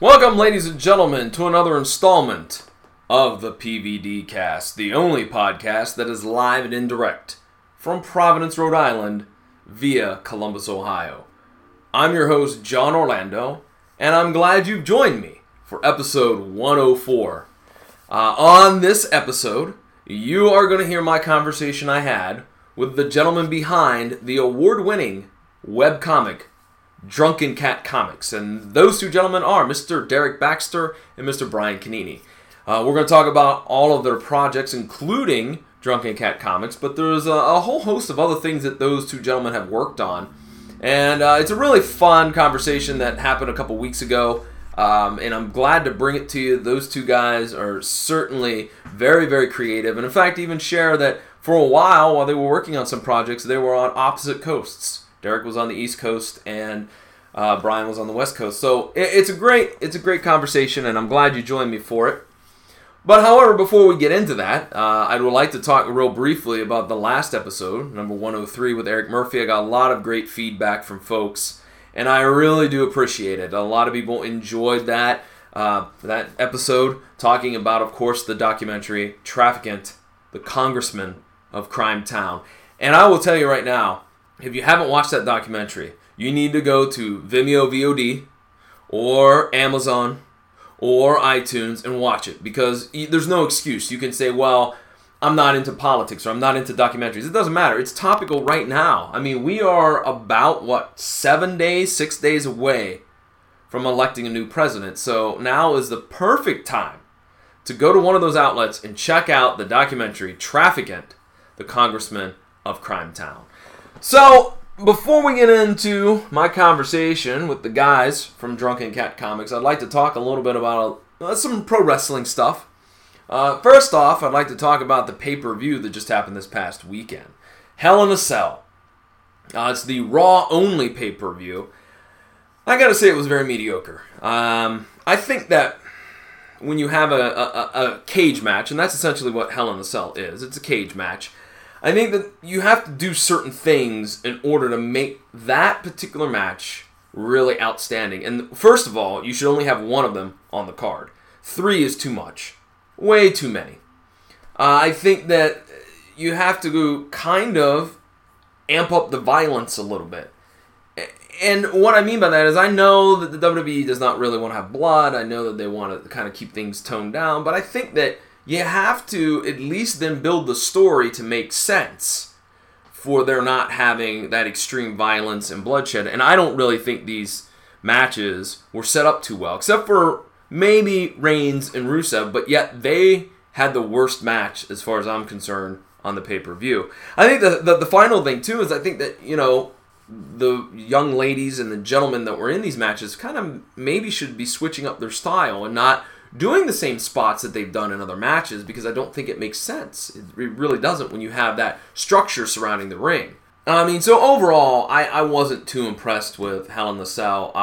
Welcome, ladies and gentlemen, to another installment of the PVD Cast, the only podcast that is live and indirect from Providence, Rhode Island, via Columbus, Ohio. I'm your host, John Orlando, and I'm glad you've joined me for episode 104. On this episode, you are going to hear my conversation I had with the gentleman behind the award-winning webcomic Drunken Cat Comics, and those two gentlemen are Mr. Derek Baxter and Mr. Brian Canini. We're going to talk about all of their projects, including Drunken Cat Comics, but there's a whole host of other things that those two gentlemen have worked on, and it's a really fun conversation that happened a couple weeks ago, and I'm glad to bring it to you. Those two guys are certainly very, very creative, and in fact even share that for a while they were working on some projects, they were on opposite coasts. Derek was on the East Coast, and Brian was on the West Coast. So it's a great conversation, and I'm glad you joined me for it. But however, before we get into that, I would like to talk real briefly about the last episode, number 103 with Eric Murphy. I got a lot of great feedback from folks, and I really do appreciate it. A lot of people enjoyed that episode, talking about, of course, the documentary Trafficant, the Congressman of Crime Town. And I will tell you right now, if you haven't watched that documentary, you need to go to Vimeo VOD or Amazon or iTunes and watch it, because there's no excuse. You can say, well, I'm not into politics or I'm not into documentaries. It doesn't matter. It's topical right now. I mean, we are about, 6 days away from electing a new president. So now is the perfect time to go to one of those outlets and check out the documentary Trafficant, the Congressman of Crime Town. So, before we get into my conversation with the guys from Drunken Cat Comics, I'd like to talk a little bit about some pro wrestling stuff. First off, I'd like to talk about the pay-per-view that just happened this past weekend. Hell in a Cell. It's the Raw-only pay-per-view. I gotta say it was very mediocre. I think that when you have a cage match, and that's essentially what Hell in a Cell is, it's a cage match, I think that you have to do certain things in order to make that particular match really outstanding. And first of all, you should only have one of them on the card. 3 is too much. Way too many. I think that you have to kind of amp up the violence a little bit. And what I mean by that is, I know that the WWE does not really want to have blood. I know that they want to kind of keep things toned down. But I think that you have to at least then build the story to make sense for there not having that extreme violence and bloodshed. And I don't really think these matches were set up too well, except for maybe Reigns and Rusev, but yet they had the worst match as far as I'm concerned on the pay-per-view. I think the final thing too is, I think that, the young ladies and the gentlemen that were in these matches kind of maybe should be switching up their style and not doing the same spots that they've done in other matches, because I don't think it makes sense. It really doesn't when you have that structure surrounding the ring. So overall, I wasn't too impressed with Hell in a Cell.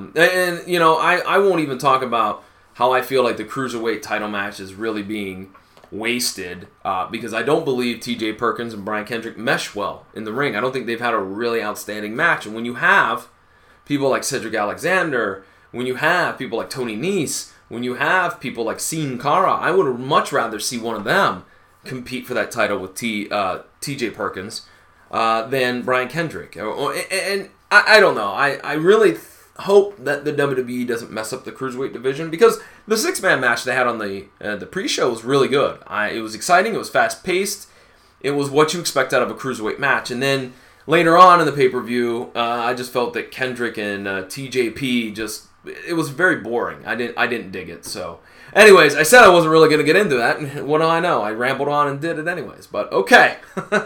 I won't even talk about how I feel like the Cruiserweight title match is really being wasted, because I don't believe T.J. Perkins and Brian Kendrick mesh well in the ring. I don't think they've had a really outstanding match. And when you have people like Cedric Alexander, when you have people like Tony Nese, when you have people like Sin Cara, I would much rather see one of them compete for that title with T.J. Perkins than Brian Kendrick. And I don't know. I really hope that the WWE doesn't mess up the Cruiserweight division, because the 6-man match they had on the pre-show was really good. It was exciting. It was fast-paced. It was what you expect out of a Cruiserweight match. And then later on in the pay-per-view, I just felt that Kendrick and TJP it was very boring. I didn't dig it. So, anyways, I said I wasn't really going to get into that, and what do I know? I rambled on and did it anyways. But okay.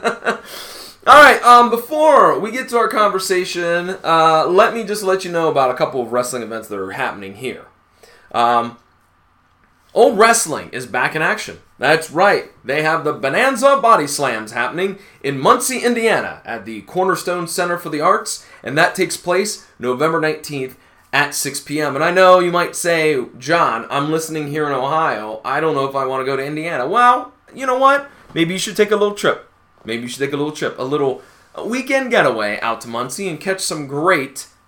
All right. Before we get to our conversation, let me just let you know about a couple of wrestling events that are happening here. Old Wrestling is back in action. That's right. They have the Bonanza Body Slams happening in Muncie, Indiana, at the Cornerstone Center for the Arts, and that takes place November 19th. At 6 p.m. And I know you might say, John, I'm listening here in Ohio. I don't know if I want to go to Indiana. Well, you know what? Maybe you should take a little trip. A little weekend getaway out to Muncie and catch some great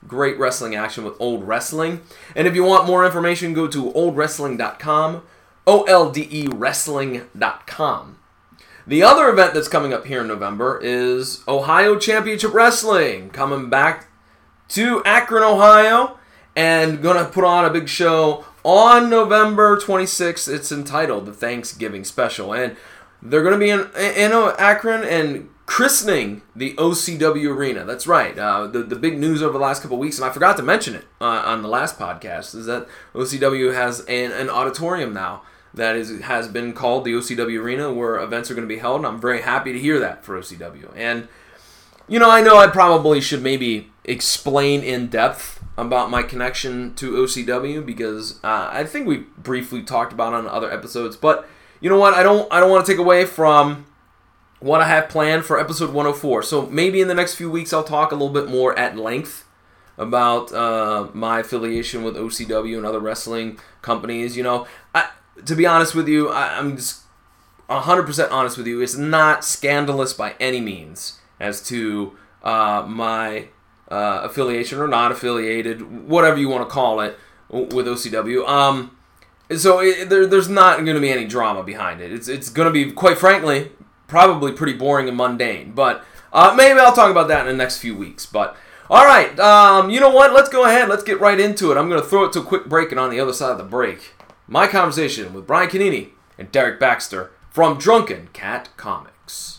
Great wrestling action with Old Wrestling. And if you want more information, go to oldwrestling.com, OLDE wrestling.com. The other event that's coming up here in November is Ohio Championship Wrestling, coming back to Akron, Ohio, and going to put on a big show on November 26th. It's entitled the Thanksgiving Special, and they're going to be in Akron and christening the OCW Arena. That's right. The big news over the last couple of weeks, and I forgot to mention it on the last podcast, is that OCW has an auditorium now that has been called the OCW Arena, where events are going to be held, and I'm very happy to hear that for OCW. And, I know I probably should maybe explain in depth about my connection to OCW, because I think we briefly talked about it on other episodes, but you know what? I don't want to take away from what I have planned for episode 104. So maybe in the next few weeks I'll talk a little bit more at length about my affiliation with OCW and other wrestling companies. To be honest with you, I'm just 100% honest with you. It's not scandalous by any means as to my affiliation or not affiliated, whatever you want to call it, with OCW. So there's not going to be any drama behind it. It's going to be, quite frankly, probably pretty boring and mundane. But maybe I'll talk about that in the next few weeks. But all right, you know what? Let's go ahead. Let's get right into it. I'm going to throw it to a quick break, and on the other side of the break, my conversation with Brian Canini and Derek Baxter from Drunken Cat Comics.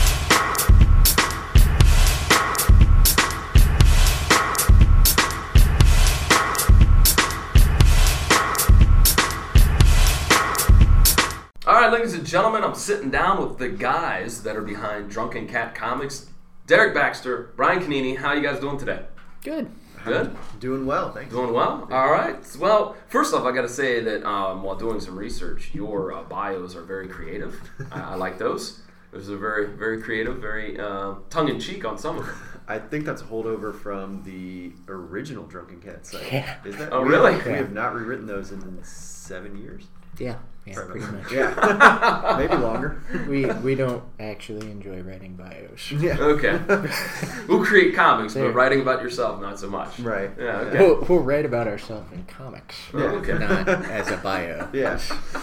All right, ladies and gentlemen, I'm sitting down with the guys that are behind Drunken Cat Comics. Derek Baxter, Brian Canini. How are you guys doing today? Good. Good? Doing well, thanks. Doing well? All right. Well, first off, I got to say that while doing some research, your bios are very creative. I like those. Those are very, very creative, very tongue-in-cheek on some of them. I think that's a holdover from the original Drunken Cat site. Yeah. Is that? Oh, really? We have not rewritten those in 7 years. Yeah, pretty much. Yeah, maybe longer. We don't actually enjoy writing bios. Yeah. Okay. We'll create comics, but writing about yourself, not so much. Right. Yeah, okay. We'll write about ourselves in comics. Yeah. Okay. Not as a bio. Yeah.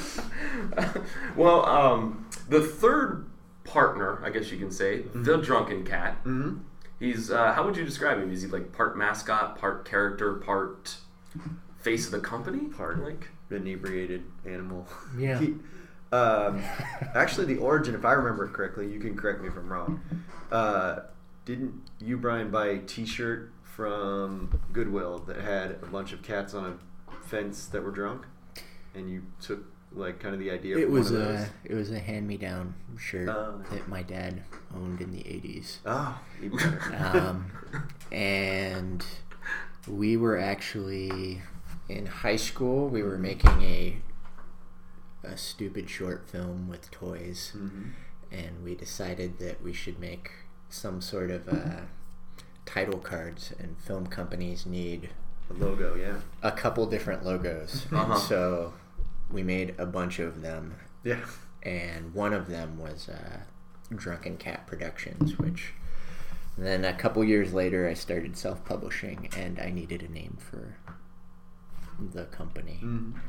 Well, the third partner, I guess you can say, the Drunken Cat. Mm-hmm. He's, how would you describe him? Is he like part mascot, part character, part face of the company? Part like inebriated animal. Yeah. Actually, the origin, if I remember it correctly, you can correct me if I'm wrong. Didn't you, Brian, buy a T-shirt from Goodwill that had a bunch of cats on a fence that were drunk, and you took like kind of the idea? It was one of those? It was a hand-me-down shirt that my dad owned in the 80s. Oh, even better. And we were actually in high school. We were making a stupid short film with toys, and we decided that we should make some sort of title cards, and film companies need A logo, yeah. a couple different logos. And so we made a bunch of them, Yeah. and one of them was Drunken Cat Productions, which then a couple years later I started self-publishing, and I needed a name for the company.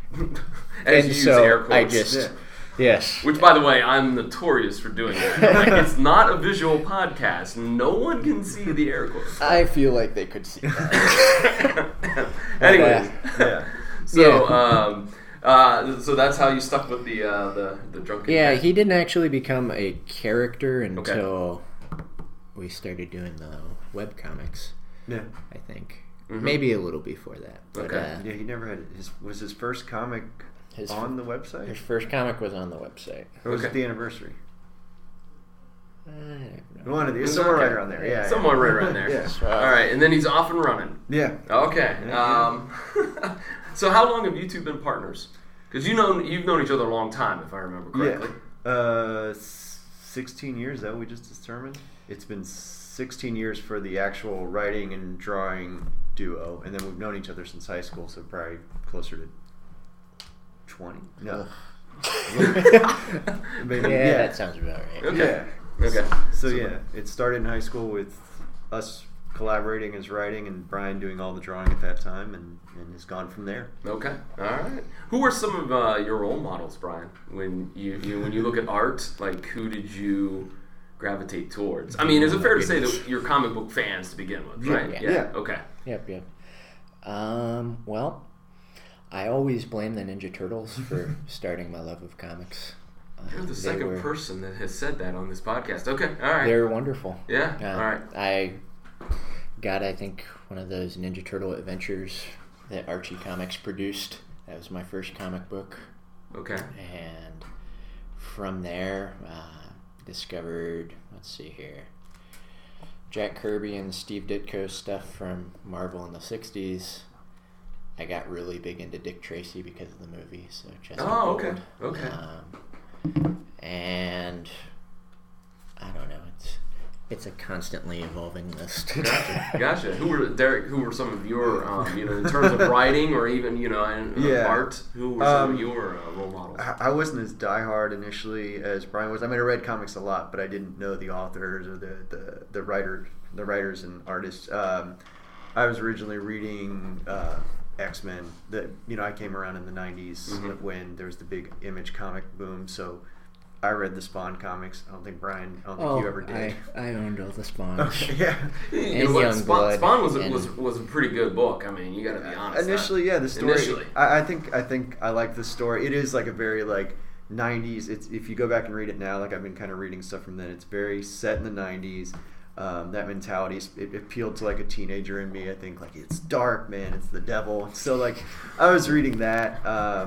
As you use air quotes. I just yes. Which, by the way, I'm notorious for doing that. Like, it's not a visual podcast. No one can see the air quotes. I feel like they could see that. Anyways, Yeah. so so that's how you stuck with the Drunken Yeah, Cat. he didn't actually become a character until we started doing the webcomics, Yeah. I think. Maybe a little before that. But, Okay. Yeah, he never had his first comic on the website? His first comic was on the website. Or was it the anniversary? I don't know. One of these, somewhere right around there. Yeah. Somewhere right around there. Yeah. All right, and then he's off and running. Yeah. Okay. Yeah. So how long have you two been partners? Because you've known each other a long time, if I remember correctly. Yeah. 16 years, though, we just determined. It's been 16 years for the actual writing and drawing duo, and then we've known each other since high school, so probably closer to 20. No. Maybe, That sounds about right. Okay. Yeah. Okay. So yeah, it started in high school with us collaborating as writing, and Brian doing all the drawing at that time, and has gone from there. Okay, all right. Who are some of your role models, Brian? When you when you look at art, like who did you gravitate towards? I mean, is it fair to say that you're comic book fans to begin with, right? Yeah. Okay. Yep. Well, I always blame the Ninja Turtles for starting my love of comics. You're the second person that has said that on this podcast. Okay, all right. They're wonderful. Yeah, all right. I got, I think, one of those Ninja Turtle adventures that Archie Comics produced. That was my first comic book. Okay. And from there, discovered, let's see here, Jack Kirby and Steve Ditko stuff from Marvel in the 60s. I got really big into Dick Tracy because of the movie. So okay. Okay. And I don't know. It's a constantly evolving list. Gotcha. Who were some of your, in terms of writing or even, art? Who were some of your role models? I wasn't as diehard initially as Brian was. I mean, I read comics a lot, but I didn't know the authors or the writers and artists. I was originally reading X-Men. I came around in the 90s when there was the big Image comic boom, so I read the Spawn comics. I don't think you ever did. I owned all the Spawns. Okay, yeah. And Spawn was a pretty good book. I mean, you got to be honest. Initially, the story. Initially. I think I like the story. It is like a very 90s. It's, if you go back and read it now, like I've been kind of reading stuff from then, it's very set in the 90s. That mentality, it appealed to like a teenager in me. I think like it's dark, man. It's the devil. So I was reading that.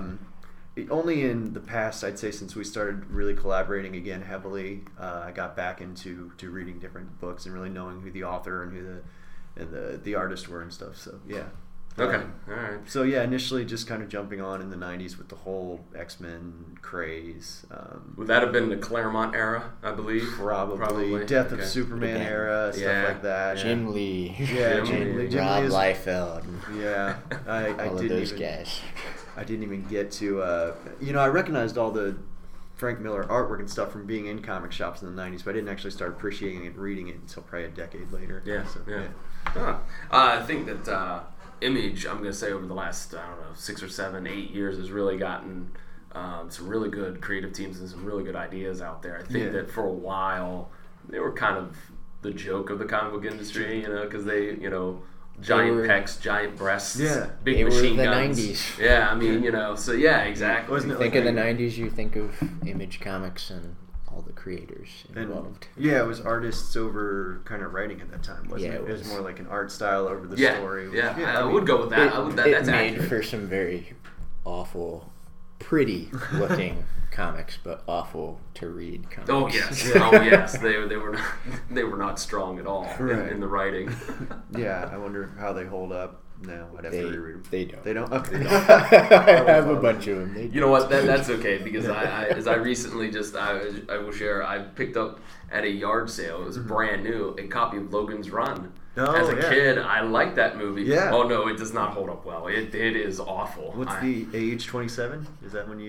Only in the past, I'd say, since we started really collaborating again heavily, I got back into reading different books and really knowing who the author and who the artist were and stuff. So yeah. Okay. All right. So yeah, initially just kind of jumping on in the 90s with the whole X-Men craze. Would that have been the Claremont era, I believe? Probably. Death of Superman era, stuff like that. Jim Lee. Yeah, Jim Lee. Rob Liefeld. Yeah. All of those guys. I didn't even get to, I recognized all the Frank Miller artwork and stuff from being in comic shops in the 90s, but I didn't actually start appreciating it and reading it until probably a decade later. Yeah, so, yeah. Huh. I think that Image, I'm going to say over the last, 6 or 7, 8 years has really gotten some really good creative teams and some really good ideas out there. I think that for a while they were kind of the joke of the comic book industry, because they, giant pecs, giant breasts, big machine guns. They were the 90s. Yeah, I mean, so yeah, exactly. Wasn't it think of the 90s, you think of Image Comics and all the creators involved. It was artists over kind of writing at that time, wasn't it? It was more like an art style over the story. Yeah, I would go with that. That's made accurate. for some very awful, pretty looking comics, but awful to read comics. Oh yes, they were not strong at all in the writing. Yeah, I wonder how they hold up now. I'd have to reread them. They don't. They don't. Okay. They don't. I have a bunch of them. You know what? That's okay because I recently I will share. I picked up at a yard sale. It was brand new. A copy of Logan's Run. As a kid, I liked that movie. Yeah. Oh no, it does not hold up well. It is awful. What's the age? 27? Is that when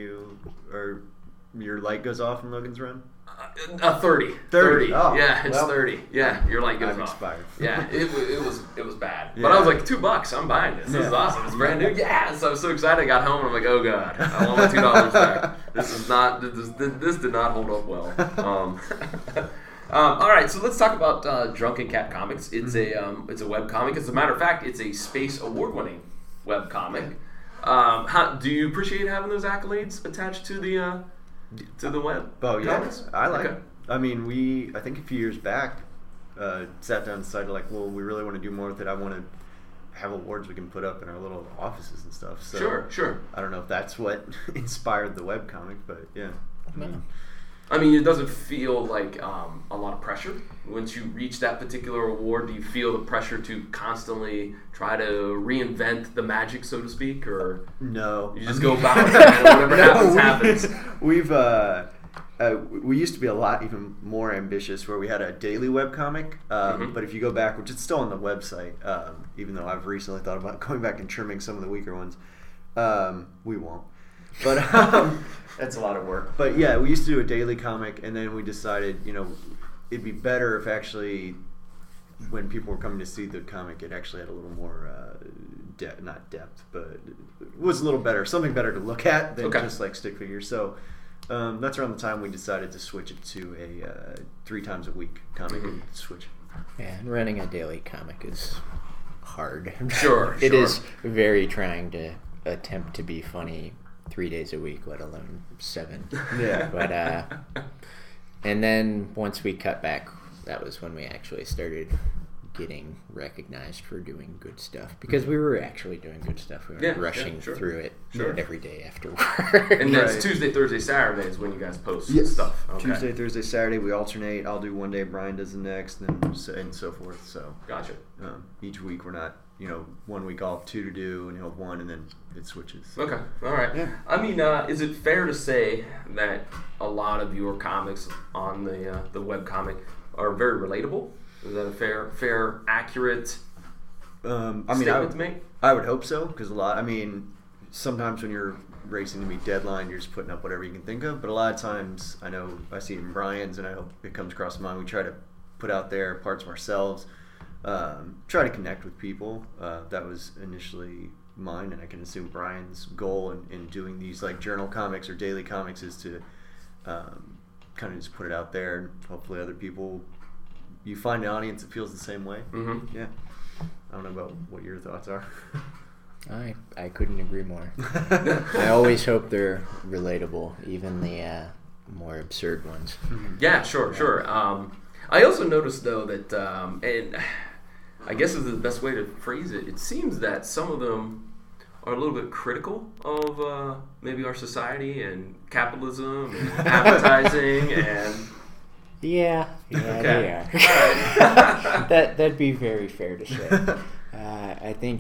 your light goes off in Logan's Run? 30. 30. Oh, yeah, it's 30. Yeah, your light goes I'm off. Expired. Yeah, it was bad. Yeah. But I was like, $2. I'm buying this. This is awesome. It's brand new. Yeah. So I was so excited. I got home and I'm like, oh god, I want my $2 back. This did not hold up well. All right, so let's talk about Drunken Cat Comics. It's a web comic. As a matter of fact, it's a Space Award-winning web comic. Do you appreciate having those accolades attached to the web? Oh yeah, comics? I like it. I mean, I think a few years back sat down and decided we really want to do more with it. I want to have awards we can put up in our little offices and stuff. So Sure. I don't know if that's what inspired the web comic, but yeah. Mm-hmm. I mean, it doesn't feel like a lot of pressure. Once you reach that particular award, do you feel the pressure to constantly try to reinvent the magic, so to speak, or no? You just go about it and whatever happens. We used to be a lot even more ambitious, where we had a daily webcomic. But if you go back, which is still on the website, even though I've recently thought about going back and trimming some of the weaker ones, we won't. But that's a lot of work. But yeah, we used to do a daily comic, and then we decided, it'd be better if actually when people were coming to see the comic, it actually had a little more not depth, but it was a little better, something better to look at than just like stick figures. So that's around the time we decided to switch it to a 3 times a week comic switch. Yeah, and running a daily comic is hard. Sure. It is very trying to attempt to be funny 3 days a week, let alone 7. Yeah. But and then once we cut back, that was when we actually started getting recognized for doing good stuff, because we were actually doing good stuff. We weren't rushing through it every day after work. And that's Tuesday, Thursday, Saturday is when you guys post stuff. Okay. Tuesday, Thursday, Saturday, we alternate. I'll do one day, Brian does the next, and so forth. So gotcha. Each week we're not, 1 week off, 2 to do, and he'll have 1, and then it switches. Okay, all right. Yeah. I mean, is it fair to say that a lot of your comics on the webcomic are very relatable? Is that a fair, accurate statement to make? I would hope so, because sometimes when you're racing to meet deadline, you're just putting up whatever you can think of. But a lot of times, I know I see it in Brian's, and I hope it comes across mine. We try to put out there parts of ourselves, try to connect with people. That was initially mine, and I can assume Brian's goal in doing these like journal comics or daily comics is to kind of just put it out there, and hopefully other people. You find an audience that feels the same way. Mm-hmm. Yeah. I don't know about what your thoughts are. I couldn't agree more. I always hope they're relatable, even the more absurd ones. Yeah, sure. I also noticed, though, that, and I guess is the best way to phrase it, it seems that some of them are a little bit critical of maybe our society and capitalism and advertising and... Yeah, okay. They are. All right. That'd be very fair to say. I think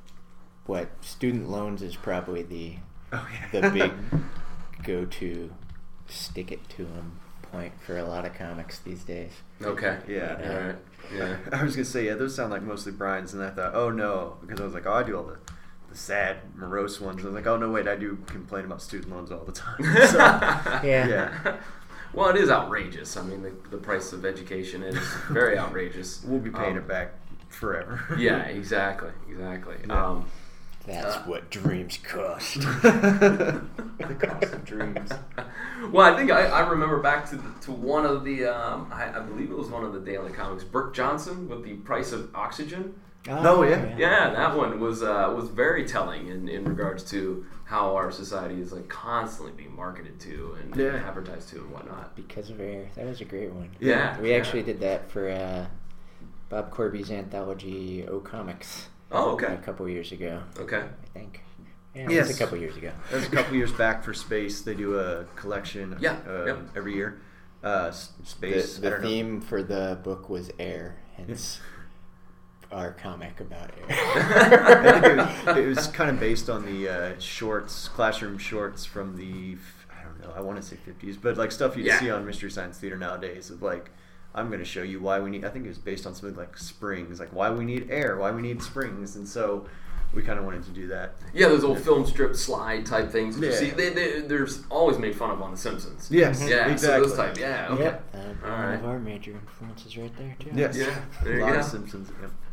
student loans is probably the big go-to stick it to them point for a lot of comics these days. Okay. Yeah. All right. Yeah. I was gonna say those sound like mostly Brian's, and I thought, oh no, because I was like, I do all the sad, morose ones. I was like, oh no, wait, I do complain about student loans all the time. So, yeah. Well, it is outrageous. I mean, the price of education is very outrageous. We'll be paying it back forever. Yeah, exactly. Yeah. That's what dreams cost. The cost of dreams. Well, I think I remember back to one of the, I believe it was one of the daily comics, Burke Johnson with the price of oxygen. Oh yeah. Yeah, that one was very telling in regards to how our society is like constantly being marketed to and advertised to and whatnot. Because of air. That was a great one. Yeah. We actually did that for Bob Corby's anthology O Comics. Oh, okay. A couple years ago. Okay. I think. Yeah, it was a couple years ago. That was a couple years back for Space. They do a collection every year. Space. The theme for the book was air, hence our comic about air. I think it was kind of based on the classroom shorts from the, I don't know, I want to say 50s, but like stuff you'd see on Mystery Science Theater nowadays of like, I'm going to show you why we need, I think it was based on something like springs, like why we need air, why we need springs, and so we kind of wanted to do that. Yeah, those old film strip slide type things. You see, there's always made fun of on The Simpsons. Yes, yeah, exactly. So those type, okay. Yep. One of our major influences right there, too. Yes. Yeah, there a you lot go. of Simpsons.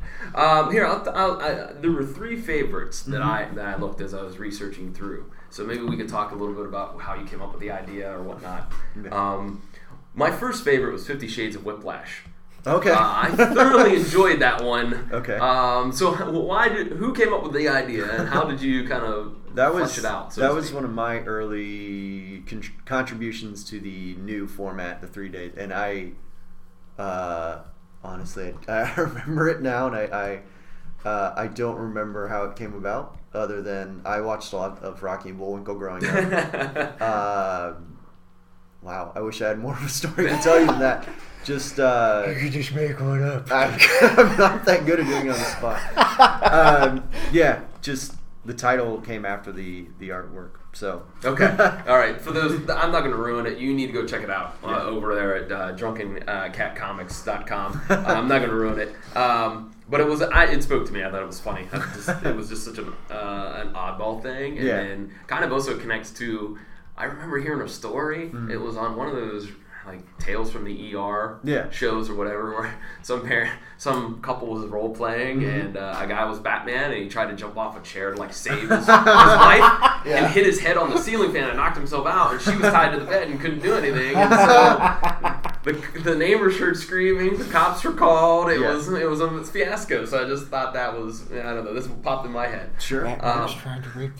Here, there were 3 favorites that I looked as I was researching through. So maybe we could talk a little bit about how you came up with the idea or whatnot. Yeah. My first favorite was 50 Shades of Whiplash. Okay. I thoroughly enjoyed that one. Okay. So who came up with the idea and how did you kind of flesh it out? That was one of my early contributions to the new format, the 3 days, and I honestly I remember it now, and I don't remember how it came about, other than I watched a lot of Rocky and Bullwinkle growing up. Wow, I wish I had more of a story to tell you than that. Just you could just make one up. I'm not that good at doing it on the spot. Yeah, just the title came after the artwork. So okay, all right. For those, I'm not going to ruin it. You need to go check it out over there at drunkencatcomics.com. I'm not going to ruin it. But it spoke to me. I thought it was funny. It was just such an oddball thing, and then kind of also connects to. I remember hearing a story. It was on one of those. like Tales from the ER Yeah. shows or whatever, where some couple was role playing and a guy was Batman and he tried to jump off a chair to like save his life and hit his head on the ceiling fan and knocked himself out, and she was tied to the bed and couldn't do anything, and so the neighbors heard screaming, the cops were called. It was a fiasco. So I just thought that was, I don't know, this popped in my head. Sure. Batman's trying to rape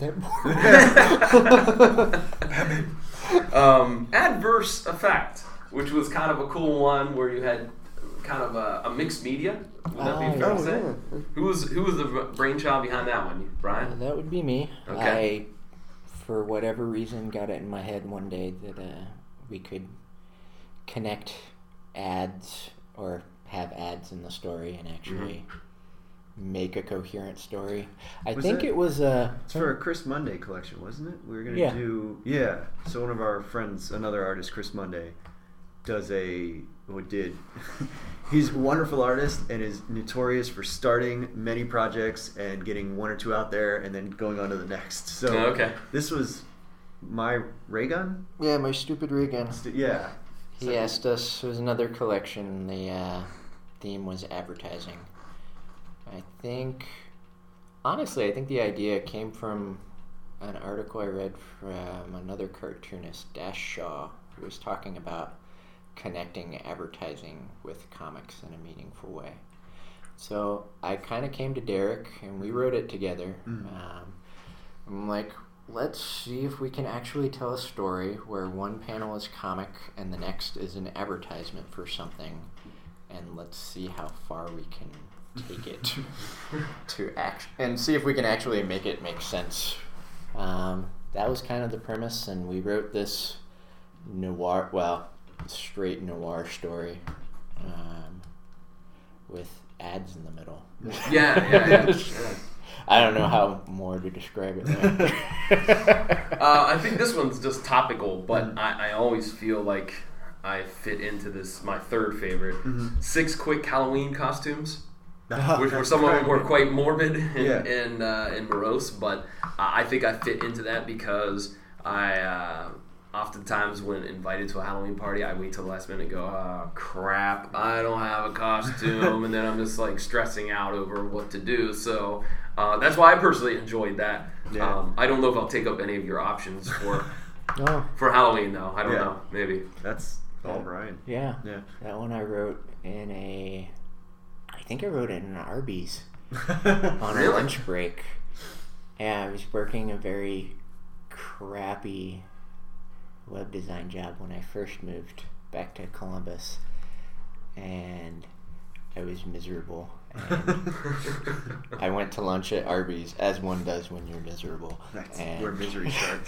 that boy. Adverse Effect, which was kind of a cool one where you had kind of a mixed media. Would that be fair to say? Yeah. Who was the brainchild behind that one? Brian? That would be me. Okay. I, for whatever reason, got it in my head one day that we could connect ads or have ads in the story and actually make a coherent story. I think it was It's for a Chris Monday collection, wasn't it? We were going to do... Yeah. So one of our friends, another artist, Chris Monday, he's a wonderful artist and is notorious for starting many projects and getting one or two out there and then going on to the next. So this was my ray gun? Yeah, my stupid ray gun. Yeah. He asked us, it was another collection, the theme was advertising. Honestly, I think the idea came from an article I read from another cartoonist, Dash Shaw, who was talking about connecting advertising with comics in a meaningful way. So I kind of came to Derek and we wrote it together. I'm like, let's see if we can actually tell a story where one panel is comic and the next is an advertisement for something, and let's see how far we can take it to act and see if we can actually make it make sense. That was kind of the premise, and we wrote this straight noir story with ads in the middle. Yeah. I don't know how more to describe it. I think this one's just topical, but I always feel like I fit into this, my third favorite. 6 quick Halloween costumes, which were some of them were quite morbid and morose, but I think I fit into that because I oftentimes when invited to a Halloween party, I wait till the last minute and go, oh crap, I don't have a costume, and then I'm just like stressing out over what to do. So that's why I personally enjoyed that. I don't know if I'll take up any of your options for Halloween though. I don't know, maybe. That's all right. Yeah. That one I wrote I think I wrote it in an Arby's on a lunch break. Yeah, I was working a very crappy web design job when I first moved back to Columbus, and I was miserable. And I went to lunch at Arby's, as one does when you're miserable. That's where misery starts.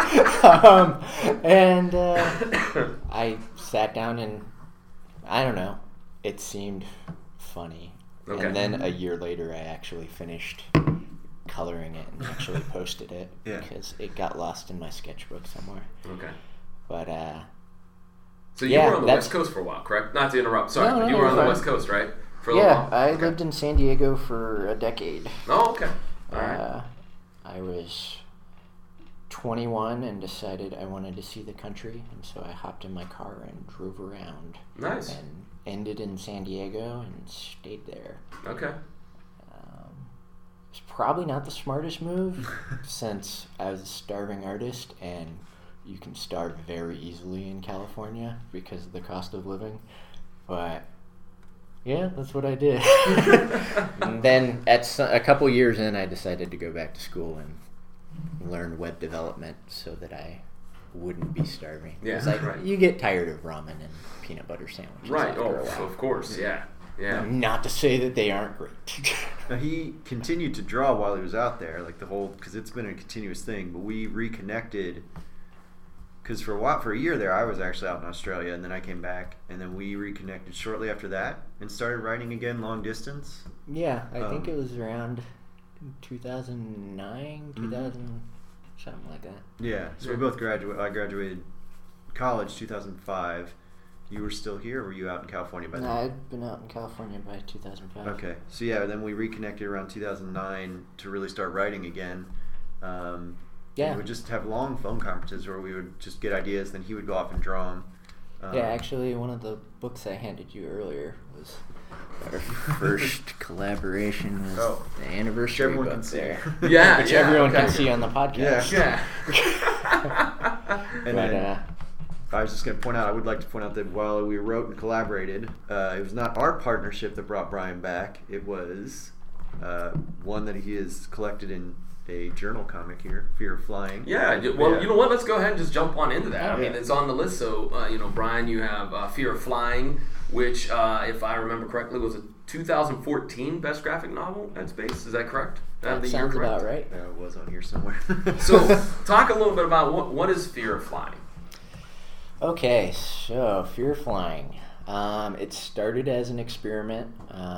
I sat down and, I don't know, it seemed funny. Okay. And then a year later, I actually finished coloring it and actually posted it because it got lost in my sketchbook somewhere. Okay. But so you were on the West Coast for a while, correct? Not to interrupt. Sorry, No, you were on the fine. West Coast, right? For a little while. I lived in San Diego for a decade. Oh, okay. All right. I was 21 and decided I wanted to see the country, and so I hopped in my car and drove around. Nice. And ended in San Diego and stayed there. Okay. It's probably not the smartest move since I was a starving artist, and you can starve very easily in California because of the cost of living. But yeah, that's what I did. And then a couple years in, I decided to go back to school and learn web development so that I wouldn't be starving. Yeah, right. You get tired of ramen and peanut butter sandwiches. Right. after a while. Of course. Yeah. Yeah. Not to say that they aren't great. Now, he continued to draw while he was out there, like because it's been a continuous thing. But we reconnected because for a year there, I was actually out in Australia, and then I came back, and then we reconnected shortly after that and started writing again, long distance. Yeah, I think it was around 2009, 2000, something like that. Yeah, so we both graduated. I graduated college 2005. You were still here, or were you out in California by then? No, I'd been out in California by 2005. Okay, so yeah, then we reconnected around 2009 to really start writing again. We would just have long phone conferences where we would just get ideas, then he would go off and draw them. Yeah, actually, one of the books I handed you earlier was our first collaboration. Was the anniversary everyone book can see. there. Yeah, Which yeah, everyone okay. can see on the podcast. Yeah. And But, then I was just going to point out, I would like to point out that while we wrote and collaborated, it was not our partnership that brought Brian back. It was one that he has collected in a journal comic here, Fear of Flying. Yeah, well, you know what? Let's go ahead and just jump on into that. I mean, Yeah. it's on the list. So, Brian, you have Fear of Flying, which, if I remember correctly, was a 2014 best graphic novel at Space. Is that correct? that sounds about right. Yeah, it was on here somewhere. So, talk a little bit about what is Fear of Flying. Okay, so Fear of Flying. It started as an experiment,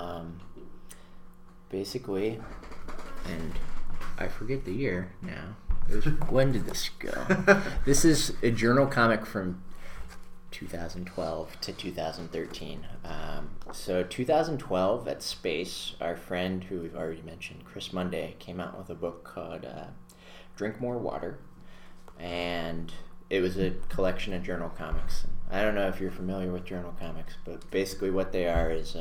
basically, and I forget the year now. When did this go? This is a journal comic from 2012 to 2013. So 2012 at Space, our friend who we've already mentioned, Chris Monday, came out with a book called Drink More Water, and it was a collection of journal comics. I don't know if you're familiar with journal comics, but basically what they are is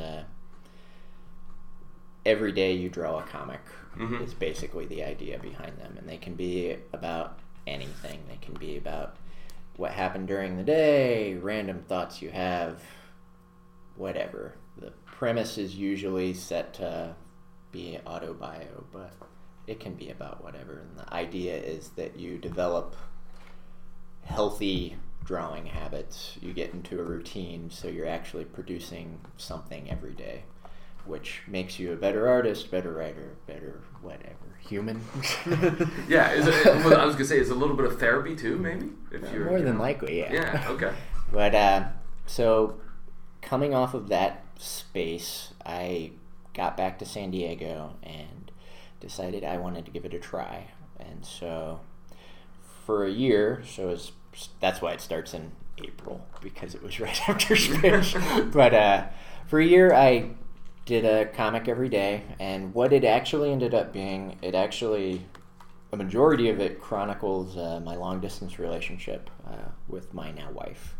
every day you draw a comic. Mm-hmm. Is basically the idea behind them, and they can be about anything. They can be about what happened during the day, random thoughts you have, whatever. The premise is usually set to be autobio, but it can be about whatever. And the idea is that you develop healthy drawing habits. You get into a routine, so you're actually producing something every day, which makes you a better artist, better writer, better whatever, human. Yeah, I was gonna say, is a little bit of therapy too, maybe? If you're More than likely, yeah. Yeah. Okay. But so coming off of that Space, I got back to San Diego and decided I wanted to give it a try. And so for a year, that's why it starts in April, because it was right after Space. But for a year, I did a comic every day, and what it actually ended up being, a majority of it chronicles my long-distance relationship with my now wife.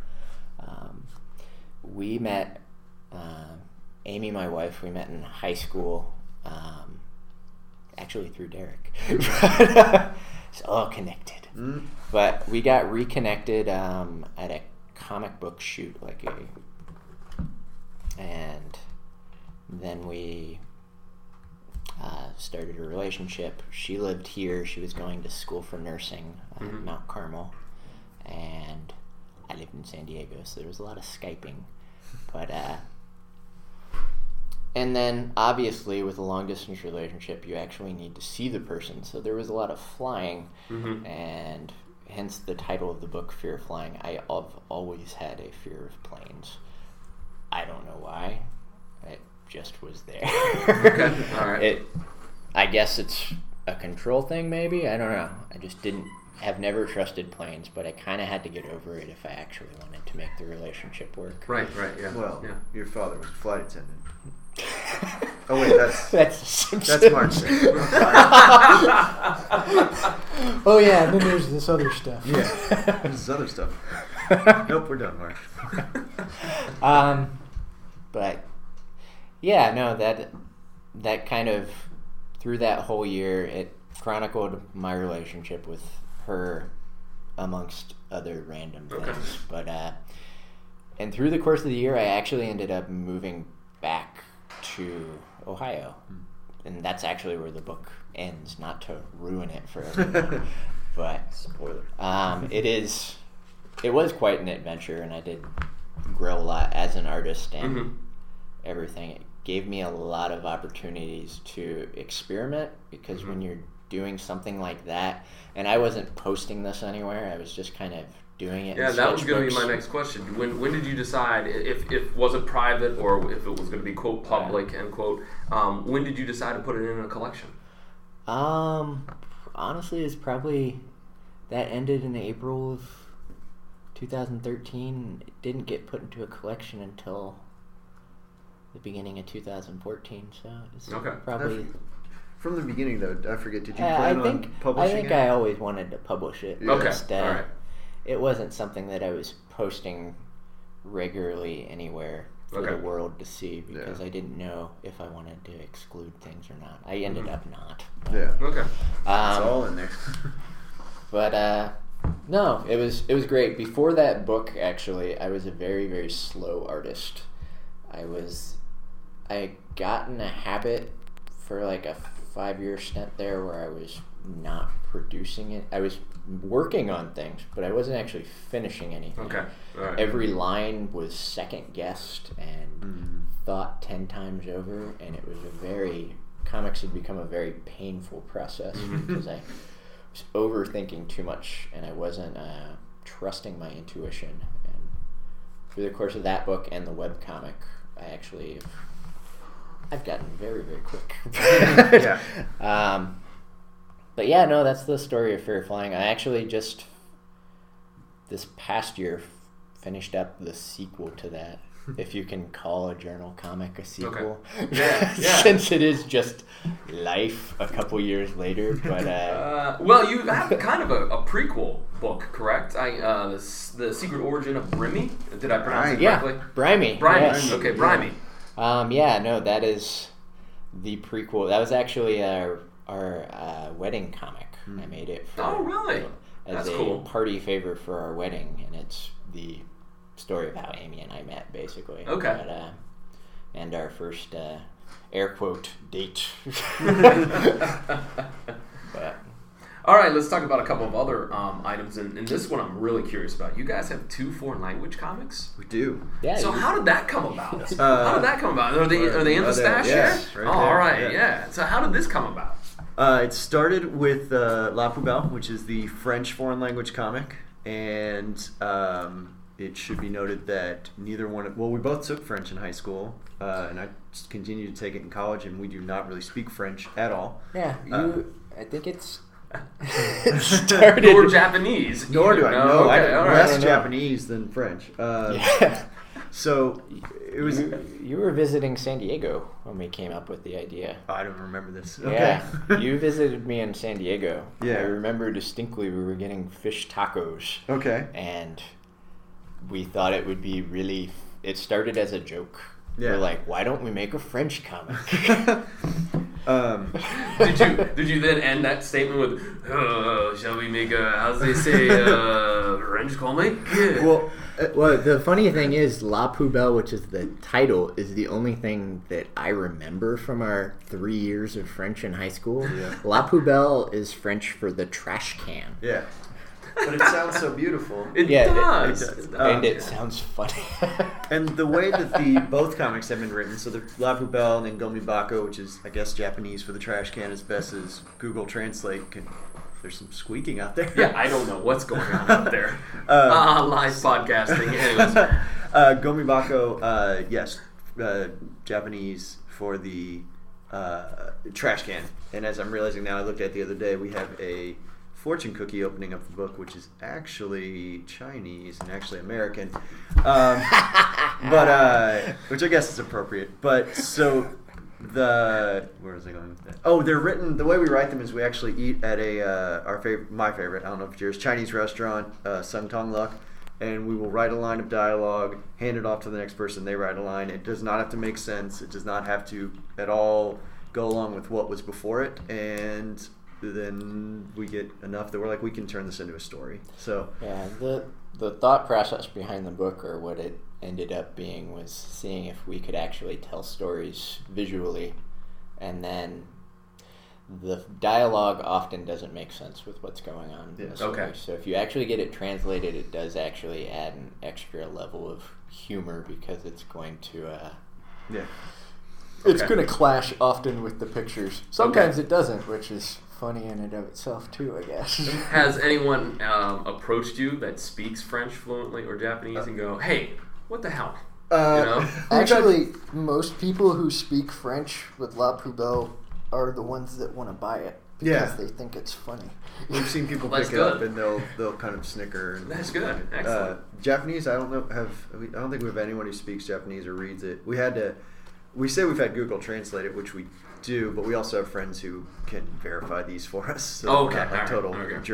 We met, Amy, my wife, we met in high school, actually through Derek. It's all connected. Mm. But we got reconnected at a comic book shoot, and then we started a relationship. She lived here. She was going to school for nursing at Mount Carmel, and I lived in San Diego, so there was a lot of Skyping. But and then obviously with a long distance relationship, you actually need to see the person. So there was a lot of flying, and hence the title of the book, Fear of Flying. I've always had a fear of planes. I don't know why. It just was there. Okay. All right. I guess it's a control thing, maybe. I don't know. I just have never trusted planes, but I kind of had to get over it if I actually wanted to make the relationship work. Right. Yeah. Well, yeah. your father was a flight attendant. Oh wait, that's Mark. Oh yeah, and then there's this other stuff. Yeah, this is other stuff. Nope, we're done, Mark. But yeah, no, that kind of, through that whole year, it chronicled my relationship with her, amongst other random things. Okay. But and through the course of the year, I actually ended up moving back to Ohio, and that's actually where the book ends. Not to ruin it for everyone, but spoiler. It was quite an adventure, and I did grow a lot as an artist and everything. It gave me a lot of opportunities to experiment, because when you're doing something like that, and I wasn't posting this anywhere, I was just kind of doing it. Yeah, in that was going to be sketchbooks. my next question. When did you decide, if it wasn't private or if it was going to be, quote, public, end quote, when did you decide to put it in a collection? Honestly, it's probably, that ended in April of 2013. It didn't get put into a collection until the beginning of 2014, so it's probably... From the beginning, though, I forget, did you plan on publishing I think it? I always wanted to publish it. Yeah. Okay, Just, all right. It wasn't something that I was posting regularly anywhere for Okay. the world to see because I didn't know if I wanted to exclude things or not. I ended up not. Yeah. Okay. It's all in there. But no, it was great. Before that book, actually, I was a very, very slow artist. I got in a habit for like a 5-year stint there where I was not producing it. I was working on things, but I wasn't actually finishing anything. Okay. All right. Every line was second guessed and thought 10 times over, and it was comics had become a very painful process because I was overthinking too much and I wasn't trusting my intuition. And through the course of that book and the webcomic, I've gotten very, very quick. Yeah. But yeah, no, that's the story of Fear of Flying. I actually just this past year finished up the sequel to that, if you can call a journal comic a sequel. Okay. Yeah. Since it is just life a couple years later. But well, you have kind of a prequel book, correct? The Secret Origin of Brimy. Did I pronounce it correctly? Brimy. Brimy. Yes. Okay, Brimy. Yeah, no, that is the prequel. That was actually our wedding comic. I made it for, Oh, really? as That's a cool. party favor for our wedding, and it's the story of how Amy and I met, basically. Okay. But, and our first air quote date. But All right, let's talk about a couple of other items. And this one I'm really curious about. You guys have 2 foreign language comics? We do. yeah, So you- how did that come about? How did that come about? Are they in the stash yes, here? right Oh, there, all right, yeah. yeah. So how did this come about? It started with La Poubelle, which is the French foreign language comic, and it should be noted that we both took French in high school, and I continued to take it in college, and we do not really speak French at all. Yeah, I think it's it started. Or Japanese? Nor do I No, know. okay, all right. Less No. Japanese than French. Yeah. So it was. You were visiting San Diego when we came up with the idea. I don't remember this. Yeah, Okay. you visited me in San Diego. Yeah. I remember distinctly we were getting fish tacos, Okay. and we thought it would be really. It started as a joke. Yeah. We're like, why don't we make a French comic? Did you then end that statement with, shall we make a, how's they say, French comic? Yeah. Well, The funny thing is, La Poubelle, which is the title, is the only thing that I remember from our 3 years of French in high school. Yeah. La Poubelle is French for the trash can. yeah. But it sounds so beautiful. It Yeah, does. it does. And it Yeah. sounds funny. And the way that both comics have been written, so the La Poubelle and then Gomibako, which is, I guess, Japanese for the trash can, as best as Google Translate can. There's some squeaking out there. Yeah, I don't know what's going on out there. Live podcasting. Anyways. Gomibako, yes, Japanese for the trash can. And as I'm realizing now, I looked at it the other day, we have a fortune cookie opening up the book, which is actually Chinese and actually American, but which I guess is appropriate. But so where was I going with that? Oh, they're written. The way we write them is we actually eat at my favorite. I don't know if it's yours. Chinese restaurant, Sung Tong Luk. And we will write a line of dialogue, hand it off to the next person. They write a line. It does not have to make sense. It does not have to at all go along with what was before it. And then we get enough that we're like, we can turn this into a story. So Yeah, the thought process behind the book, or what it ended up being, was seeing if we could actually tell stories visually, and then the dialogue often doesn't make sense with what's going on in the story. Okay. So if you actually get it translated, it does actually add an extra level of humor, because it's going to yeah, it's Okay. going to clash often with the pictures. Sometimes it doesn't, which is funny in and of itself too, I guess. Has anyone approached you that speaks French fluently or Japanese and go, hey, what the hell? You know? Actually, most people who speak French with La Poubelle are the ones that want to buy it because Yeah. they think it's funny. we've seen people Well, that's pick it up good. and they'll kind of snicker. And That's good. Excellent. Japanese, I don't think we have anyone who speaks Japanese or reads it. We say we've had Google Translate it, which we do, but we also have friends who can verify these for us. So Okay, we're not like alright, total okay. jerks.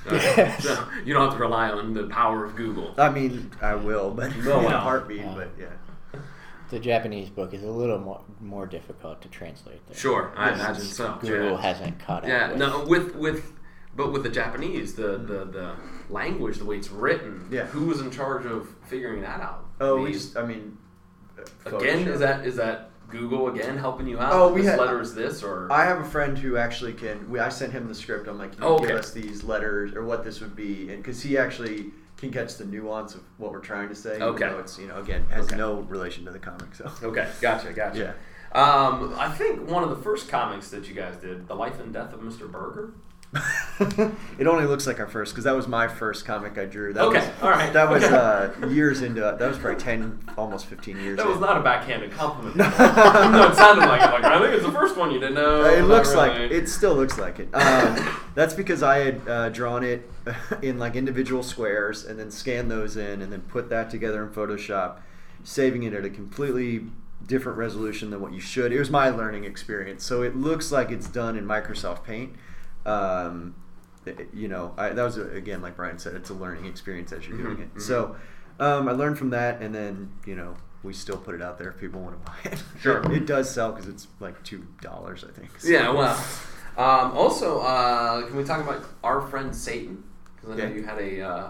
Okay. So you don't have to rely on the power of Google. I mean, I will, but Oh, in a wow. heartbeat. Yeah. But yeah. The Japanese book is a little more difficult to translate. There. Sure, I imagine so. Google Yeah. hasn't caught up. Yeah, with. no, but with the Japanese, the language, the way it's written, Yeah. who was in charge of figuring that out? Oh, These- again, is that Google again helping you out? Oh, we this had- letter is this or I have a friend who actually I sent him the script. I'm like, can you Oh, okay. give us these letters or what this would be? And because he actually can catch the nuance of what we're trying to say. Okay. Even though it's, again, has Okay. no relation to the comic. So Okay, gotcha. yeah. I think one of the first comics that you guys did, The Life and Death of Mr. Burger. It only looks like our first because that was my first comic I drew. That Okay, was, all right. That was years into it. That was probably 10, almost 15 years. That was in. not a backhanded compliment. No, it sounded like it. Like, I think it's the first one you did. No, It not looks really. like it still looks like it. That's because I had drawn it in like individual squares and then scanned those in and then put that together in Photoshop, saving it at a completely different resolution than what you should. It was my learning experience, so it looks like it's done in Microsoft Paint. That was again, like Brian said, it's a learning experience as you're doing it. Mm-hmm. So I learned from that, and then we still put it out there if people want to buy it. Sure. It does sell because it's like $2, I think. So. Yeah, well. Also, can we talk about our friend Satan? Because I know Yeah. you had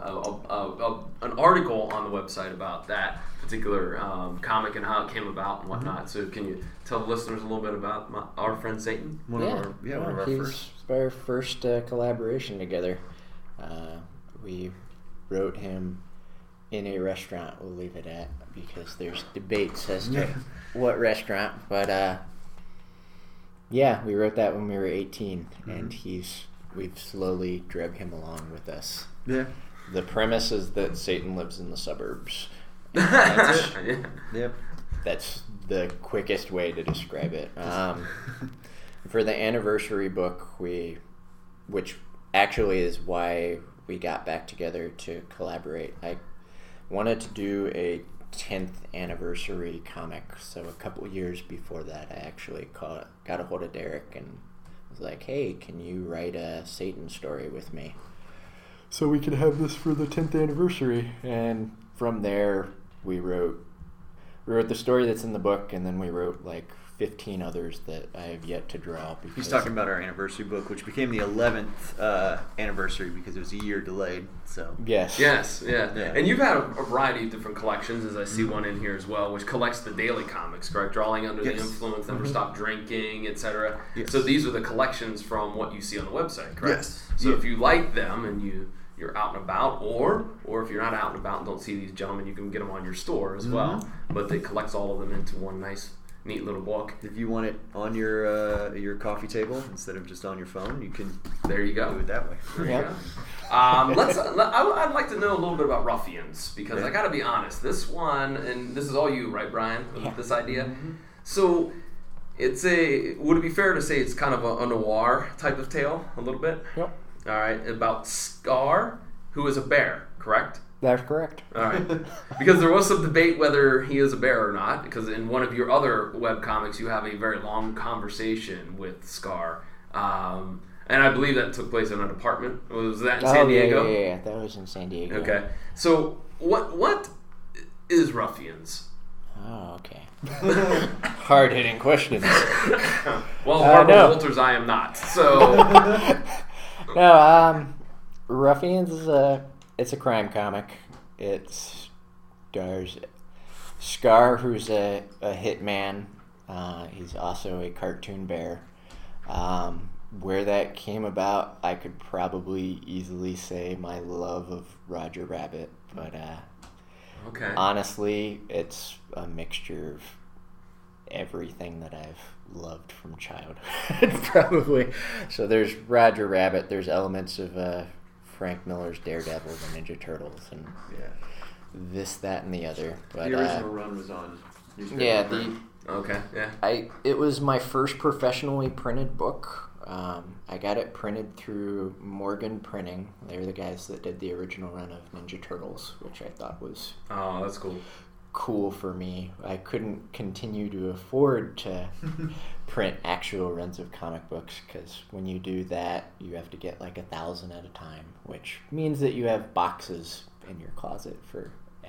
an article on the website about that particular comic and how it came about and whatnot. So can you tell the listeners a little bit about our friend Satan? One of our he's first. our first collaboration together. We wrote him in a restaurant. We'll leave it at because there's debates as to what restaurant. But yeah, we wrote that when we were 18, and we've slowly drug him along with us. Yeah. The premise is that Satan lives in the suburbs. That's it. Yeah. Yep. That's the quickest way to describe it. For the anniversary book, which actually is why we got back together to collaborate. I wanted to do a 10th anniversary comic, so a couple years before that, I actually got a hold of Derek and was like, "Hey, can you write a Satan story with me, so we could have this for the 10th anniversary?" And from there, we wrote the story that's in the book, and then we wrote like 15 others that I have yet to draw. Because He's talking about our anniversary book, which became the 11th anniversary because it was a year delayed. So Yes. Yes, yeah. Yeah. And you've had a variety of different collections, as I see one in here as well, which collects the daily comics, correct? Drawing Under the Yes. Influence, Never Stop Drinking, etc. Yes. So these are the collections from what you see on the website, correct? Yes. So Yeah. if you like them and you're out and about, or if you're not out and about and don't see these gentlemen, you can get them on your store as well. But it collects all of them into one nice, neat little book. if you want it on your coffee table instead of just on your phone, you can There you go. do it that way. There Yep. you go. I'd like to know a little bit about Ruffians, because I got to be honest. This one, and this is all you, right, Brian? Yeah. This idea. So, would it be fair to say it's kind of a noir type of tale, a little bit? Yep. All right, about Scar, who is a bear, correct? That's correct. All right. Because there was some debate whether he is a bear or not, because in one of your other webcomics, you have a very long conversation with Scar. And I believe that took place in an apartment. Was that in San Diego? Yeah. That was in San Diego. Okay. So, what is Ruffians? Oh, okay. Hard-hitting questions. Well, Barbara no. Walters, I am not. So, No, Ruffians is it's a crime comic. It stars Scar, who's a hitman. He's also a cartoon bear. Where that came about, I could probably easily say my love of Roger Rabbit, but okay. honestly, it's a mixture of everything that I've loved from childhood, probably. So there's Roger Rabbit, there's elements of Frank Miller's Daredevil, the Ninja Turtles, and this, that, and the other. But The original run was on newspaper. yeah, Okay, yeah. it was my first professionally printed book. I got it printed through Morgan Printing. They were the guys that did the original run of Ninja Turtles, which I thought was Oh, that's cool. cool for me. I couldn't continue to afford to print actual runs of comic books because when you do that, you have to get like 1,000 at a time, which means that you have boxes in your closet forever.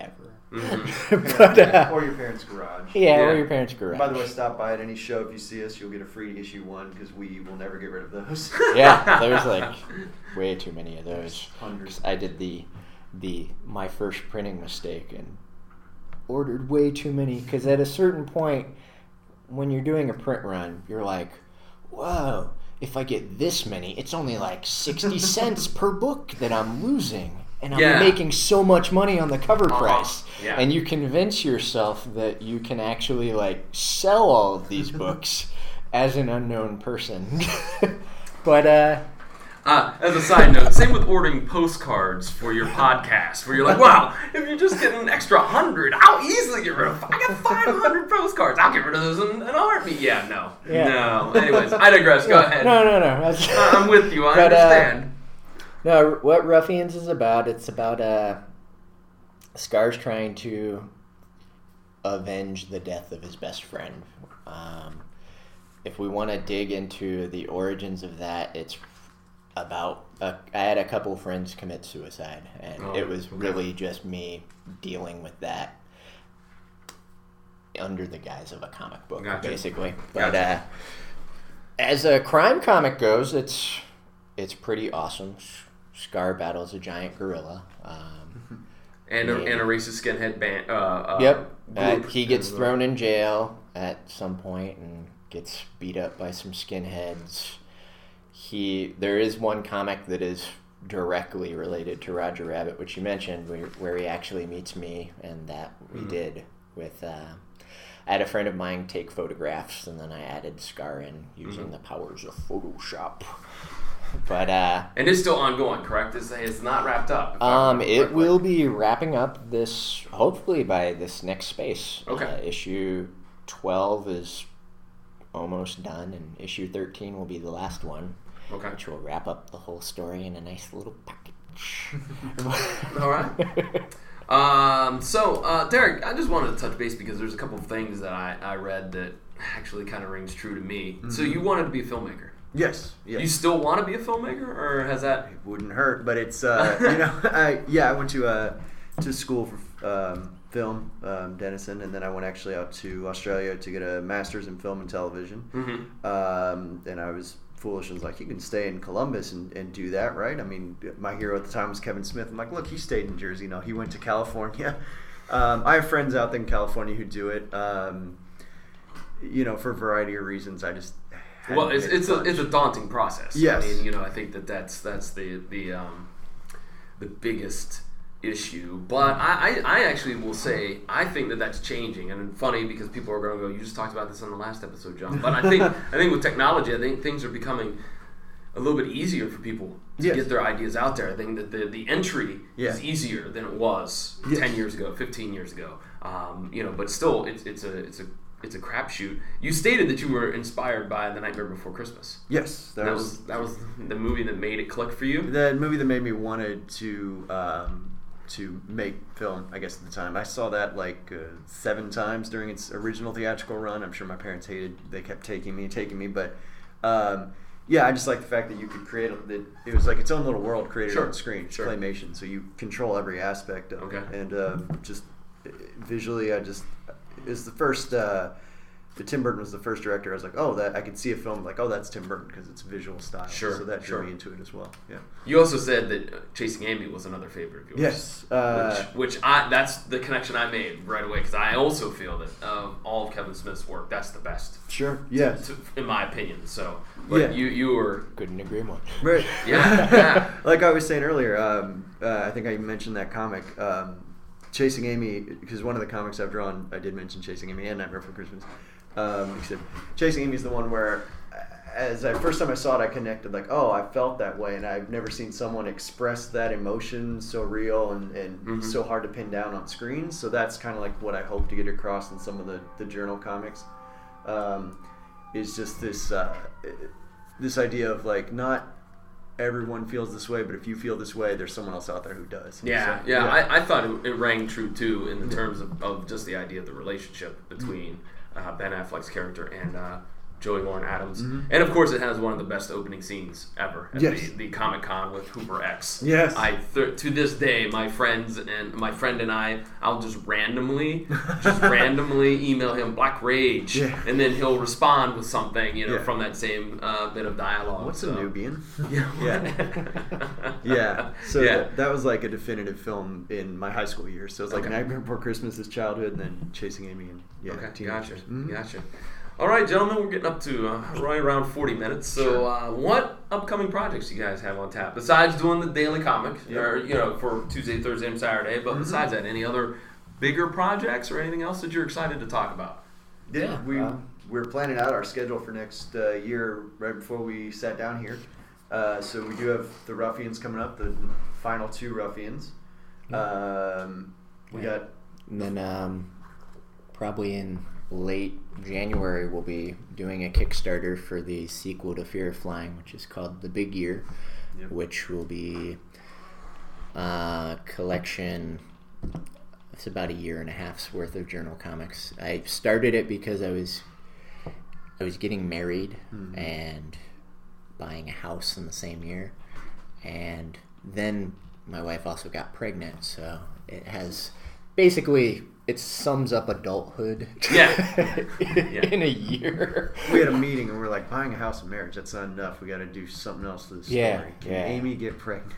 But, or your parents' garage. Yeah, or your parents' garage. By the way, stop by at any show if you see us. You'll get a free issue 1 because we will never get rid of those. Yeah, there's like way too many of those. Hundreds. I did my first printing mistake and ordered way too many because at a certain point when you're doing a print run you're like, whoa, if I get this many it's only like 60 cents per book that I'm losing and I'm making so much money on the cover price. And you convince yourself that you can actually like sell all of these books as an unknown person. But as a side note, same with ordering postcards for your podcast, where you're like, wow, if you just get an extra 100, I'll easily get rid of. I got 500 postcards. I'll get rid of those in an heartbeat. No. Anyways, I digress. Go ahead. No. I'm with you. I understand. No, what Ruffians is about, it's about Scar's trying to avenge the death of his best friend. If we want to dig into the origins of that, it's about I had a couple of friends commit suicide, and it was really just me dealing with that under the guise of a comic book, basically. But as a crime comic goes, it's pretty awesome. Scar battles a giant gorilla. And a racist skinhead band. Yep. He gets thrown in jail at some point and gets beat up by some skinheads. There is one comic that is directly related to Roger Rabbit, which you mentioned, where he actually meets me, and that we did with. I had a friend of mine take photographs, and then I added Scar in using the powers of Photoshop. But and it's still ongoing, correct? It's not wrapped up. It will be wrapping up hopefully by this next space. Okay. Issue 12 is almost done, and issue 13 will be the last one. Okay. Which will wrap up the whole story in a nice little package. All right. So, Derek, I just wanted to touch base because there's a couple of things that I read that actually kind of rings true to me. Mm-hmm. So you wanted to be a filmmaker. Yes. You still want to be a filmmaker, or has that? It wouldn't hurt, but it's I went to school for film, Denison, and then I went actually out to Australia to get a master's in film and television. Mm-hmm. And I was foolish and was like, you can stay in Columbus and do that, right? I mean, my hero at the time was Kevin Smith. I'm like, look, he stayed in Jersey. No, he went to California. I have friends out there in California who do it. For a variety of reasons. I just it's a daunting process. Yes. I mean, I think that's the biggest issue. But I actually will say I think that's changing, and funny because people are going to go, you just talked about this on the last episode, John. But I think with technology, I think things are becoming a little bit easier for people to get their ideas out there. I think that the entry is easier than it was 10 years ago, 15 years ago. But still, it's a crapshoot. You stated that you were inspired by The Nightmare Before Christmas. Yes, that was the movie that made it click for you. The movie that made me wanted to make film, I guess, at the time. I saw that 7 times during its original theatrical run. I'm sure my parents hated. They kept taking me, but I just like the fact that you could create it was like its own little world created on screen. It's claymation, so you control every aspect of it. And just visually, is the first. Tim Burton was the first director. I was like, I could see a film like, that's Tim Burton because it's visual style. So that drew me into it as well. Yeah. You also said that Chasing Amy was another favorite of yours. Yes. Which that's the connection I made right away because I also feel that all of Kevin Smith's work, that's the best. Sure. Yes. In my opinion. So, but you were couldn't agree more. Right. Yeah. Like I was saying earlier, I think I mentioned that comic. Chasing Amy, because one of the comics I've drawn, I did mention Chasing Amy and Nightmare Before Christmas. Except Chasing Amy is the one where, first time I saw it, I connected I felt that way, and I've never seen someone express that emotion so real and so hard to pin down on screen. So that's kind of like what I hope to get across in some of the journal comics. Is just this idea of not everyone feels this way, but if you feel this way, there's someone else out there who does. Yeah, So, yeah. I thought it rang true too in the terms of just the idea of the relationship between Ben Affleck's character and Joey Lauren Adams, and of course it has one of the best opening scenes ever at the Comic-Con with Hooper X. Yes. To this day, my friend and I'll just randomly email him Black Rage, and then he'll respond with something from that same bit of dialogue. What's a Nubian? Yeah. Yeah. So that was like a definitive film in my high school years. So it was like Nightmare Before Christmas as childhood, and then Chasing Amy and teenagers. Gotcha. All right, gentlemen, we're getting up to right around 40 minutes. So, what upcoming projects do you guys have on tap besides doing the daily comic, or for Tuesday, Thursday, and Saturday? But besides that, any other bigger projects or anything else that you're excited to talk about? Yeah, we're planning out our schedule for next year right before we sat down here. So we do have the Ruffians coming up, the final 2 Ruffians. We got, and then probably in late January we'll be doing a Kickstarter for the sequel to Fear of Flying, which is called The Big Year, which will be a collection. It's about a year and a half's worth of journal comics. I started it because I was getting married and buying a house in the same year, and then my wife also got pregnant, so it has basically, it sums up adulthood in a year. We had a meeting and we were like, buying a house and marriage, that's not enough. We got to do something else to the story. Can Amy get pregnant?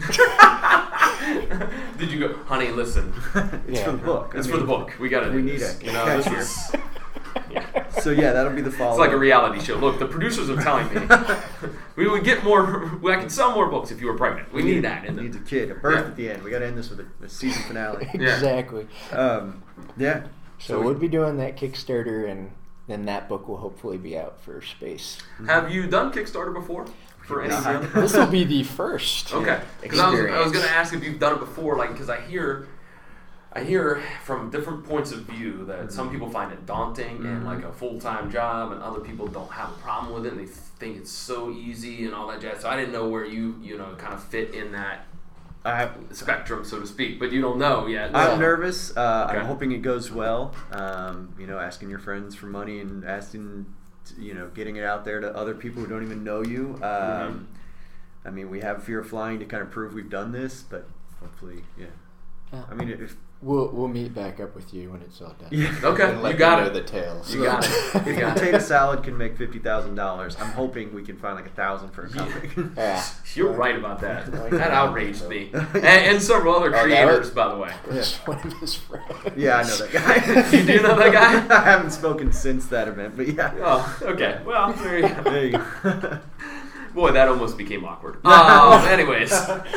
Did you go, honey, listen. It's for the book. It's for the book. We got to do this. This is... So that'll be the follow-up. It's like a reality show. Look, the producers are telling me we would get more. I can sell more books if you were pregnant. We need that. We need a kid, a birth at the end. We got to end this with a season finale. Exactly. So we'll be doing that Kickstarter, and then that book will hopefully be out for space. Have you done Kickstarter before? For any other? This will be the first. Okay. Because I was going to ask if you've done it before, because I hear from different points of view that some people find it daunting and like a full-time job, and other people don't have a problem with it and they think it's so easy and all that jazz. So I didn't know where you kind of fit in that spectrum, so to speak, but you don't know yet. I'm nervous. I'm hoping it goes well. Asking your friends for money and asking, getting it out there to other people who don't even know you. I mean, we have Fear of Flying to kind of prove we've done this, but hopefully, I mean, if we'll meet back up with you when it's all done. Yeah. Okay, you got it. The tales. You got it. If potato salad can make $50,000, I'm hoping we can find like $1,000 for a comic. Yeah, you're right about that. That outraged me, and several other creators, by the way. One of his friends. Yeah, I know that guy. You do know that guy? I haven't spoken since that event, but yeah. Oh, okay. Well, there you go. There you go. Boy, that almost became awkward. Anyways.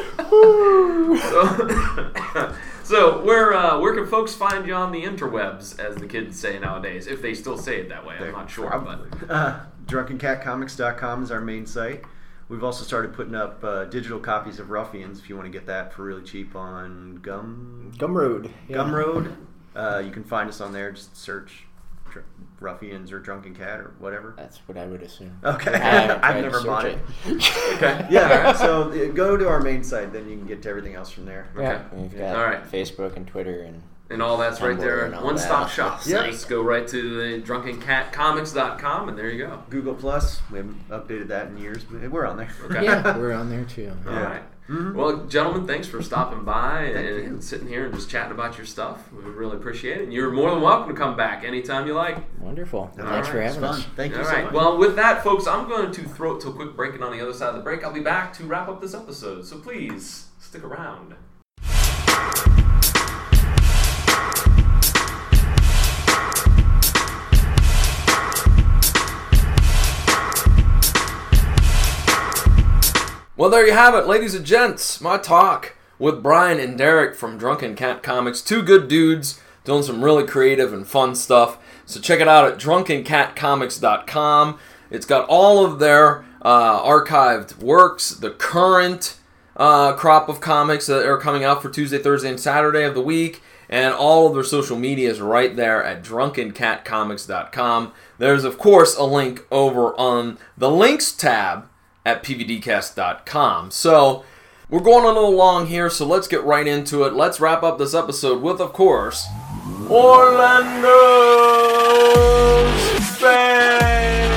So where can folks find you on the interwebs, as the kids say nowadays, if they still say it that way? I'm not sure. DrunkenCatComics.com is our main site. We've also started putting up digital copies of Ruffians if you want to get that for really cheap on Gumroad. Yeah. Gumroad. You can find us on there. Just search Ruffians or Drunken Cat or whatever. That's what I would assume. Okay. I've never bought it. Okay. Yeah. So go to our main site, then you can get to everything else from there. Okay. Okay. We've got Facebook and Twitter and all that's right there. One-stop shop. Yeah. Just go right to the DrunkenCatComics.com, and there you go. Google Plus. We haven't updated that in years, but we're on there. Okay. Yeah, we're on there too. All right. Mm-hmm. Well, gentlemen, thanks for stopping by and sitting here and just chatting about your stuff. We really appreciate it. And you're more than welcome to come back anytime you like. Wonderful. Thanks for having us. Thank you so much. Well, with that, folks, I'm going to throw it to a quick break, and on the other side of the break, I'll be back to wrap up this episode. So please, stick around. Well, there you have it, ladies and gents. My talk with Brian and Derek from Drunken Cat Comics. Two good dudes doing some really creative and fun stuff. So check it out at drunkencatcomics.com. It's got all of their archived works, the current crop of comics that are coming out for Tuesday, Thursday, and Saturday of the week, and all of their social media is right there at drunkencatcomics.com. There's, of course, a link over on the links tab at pvdcast.com. So, we're going a little long here, so let's get right into it. Let's wrap up this episode with, of course, Orlando's fave.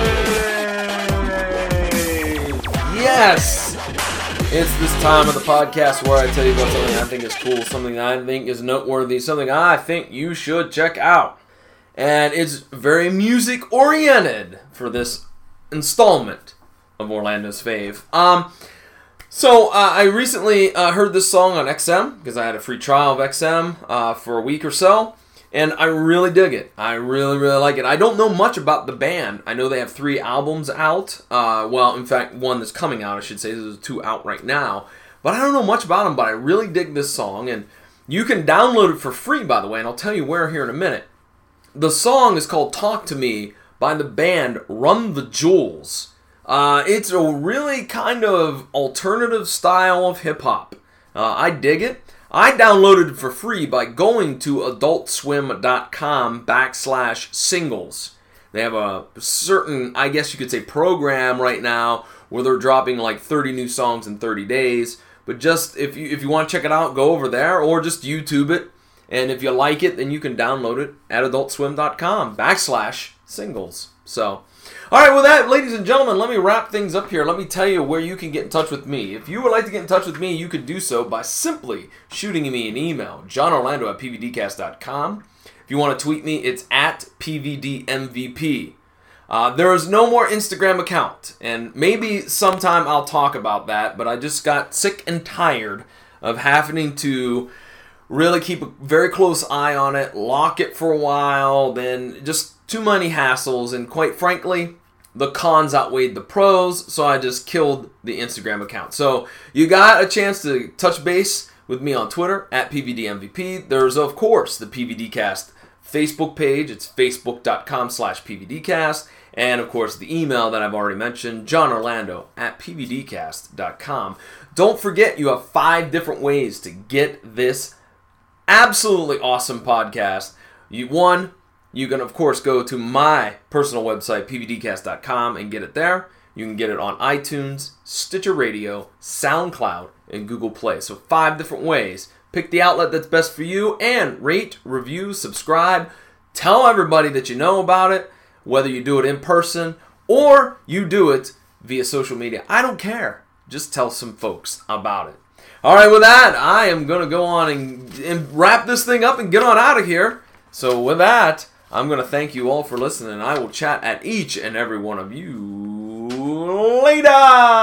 Yes! It's this time of the podcast where I tell you about something I think is cool, something I think is noteworthy, something I think you should check out. And it's very music-oriented for this installment of Orlando's Fave. So I recently heard this song on XM, because I had a free trial of XM for a week or so, and I really dig it. I really, really like it. I don't know much about the band. I know they have 3 albums out. Well, in fact, one that's coming out, I should say. There's 2 out right now. But I don't know much about them, but I really dig this song, and you can download it for free, by the way, and I'll tell you where here in a minute. The song is called Talk to Me by the band Run the Jewels. It's a really kind of alternative style of hip-hop. I dig it. I downloaded it for free by going to adultswim.com/singles. They have a certain, I guess you could say, program right now where they're dropping like 30 new songs in 30 days. But just, if you want to check it out, go over there or just YouTube it. And if you like it, then you can download it at adultswim.com/singles. So, alright, with that, ladies and gentlemen, let me wrap things up here. Let me tell you where you can get in touch with me. If you would like to get in touch with me, you could do so by simply shooting me an email, johnorlando@pvdcast.com. If you want to tweet me, it's at PVDMVP. There is no more Instagram account, and maybe sometime I'll talk about that, but I just got sick and tired of having to really keep a very close eye on it, lock it for a while, then just too many hassles, and quite frankly, the cons outweighed the pros, so I just killed the Instagram account. So you got a chance to touch base with me on Twitter, at PVDMVP. There's, of course, the PVDcast Facebook page. It's facebook.com/PVDcast. And, of course, the email that I've already mentioned, johnorlando@pvdcast.com. Don't forget, you have 5 different ways to get this absolutely awesome podcast. You can, of course, go to my personal website, pvdcast.com, and get it there. You can get it on iTunes, Stitcher Radio, SoundCloud, and Google Play. So 5 different ways. Pick the outlet that's best for you, and rate, review, subscribe. Tell everybody that you know about it, whether you do it in person or you do it via social media. I don't care. Just tell some folks about it. All right, with that, I am going to go on and wrap this thing up and get on out of here. So with that, I'm going to thank you all for listening. I will chat at each and every one of you later.